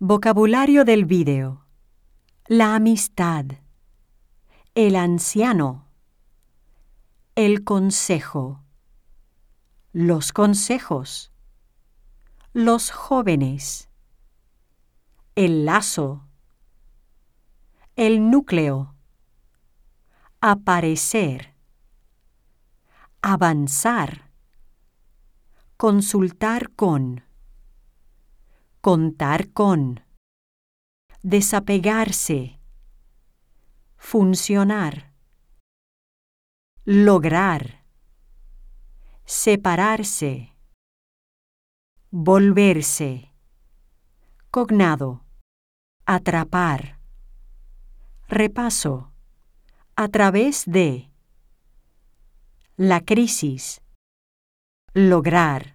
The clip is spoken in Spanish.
Vocabulario del vídeo: la amistad, el anciano, el consejo, los consejos, los jóvenes, el lazo, el núcleo, aparecer, avanzar, consultar con, contar con, desapegarse, funcionar, lograr, separarse, volverse, cognado, atrapar, repaso, a través de, la crisis, lograr.